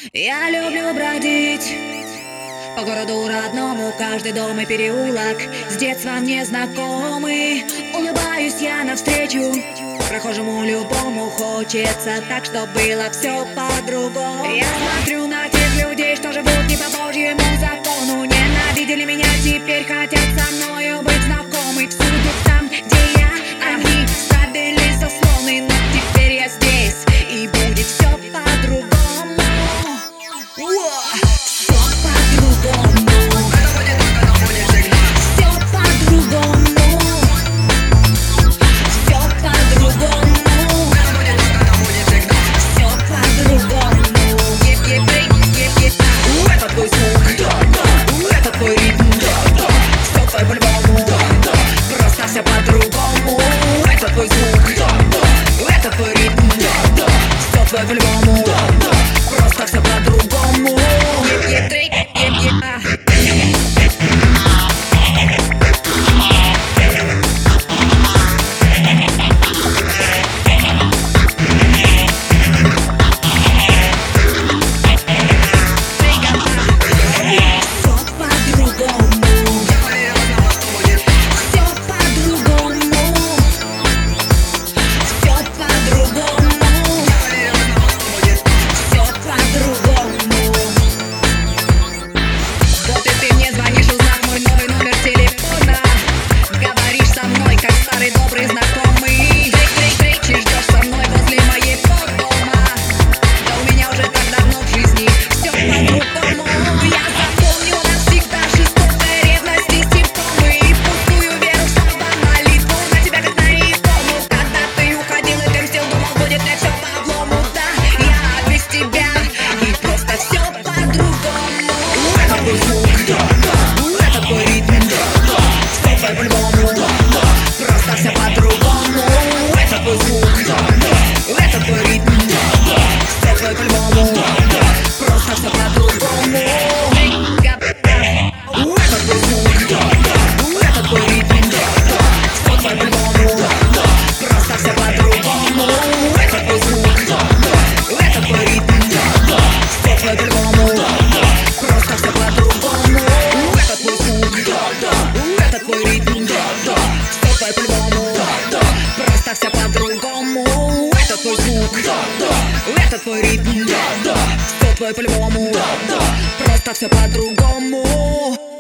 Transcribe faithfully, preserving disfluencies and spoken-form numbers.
Я люблю бродить по городу родному, каждый дом и переулок с детства мне знакомый. Улыбаюсь я навстречу прохожему любому, хочется так, чтобы было все по-другому. Я смотрю на тех людей, что живут не по Божьему закону, ненавидели меня, теперь хотят со мною быть знакомы. Всюду там, где я, они ставили заслоны, но теперь я здесь, и будет все по-другому. Все по-другому. Все по-другому. Все по-другому. Все по-другому. Это твой звук, это твой ритм, все твой по-любому. Просто все по-другому. Это твой звук, это твой ритм, все твой по-любому. Просто все по-другому. Добрый знакомый, встречи ждешь со мной возле моего дома. Да у меня уже так давно в жизни все по-другому. Я запомню навсегда жестокой ревности симптомы и пустую веру в слова молитву на тебя как на икону. Когда ты уходил и ты мстил, думал, будет мне все по-облому. Да, я без тебя, и просто все по-другому. Это твой звук, это твой ритм, все твой по-любому. Просто все по-другому. Это твой звук, это твой ритм, все твой по-любому. Просто все по-другому. Это твой звук, это твой ритм, все твой по-любому. Просто все по-другому. Это твой звук, это твой ритм, все твой по-любому. Просто все по-другому. Это твой звук, это твой ритм, все твой по-любому. Просто все по-другому. Это твой звук, это твой ритм, все твой по-любому. Просто все по-другому.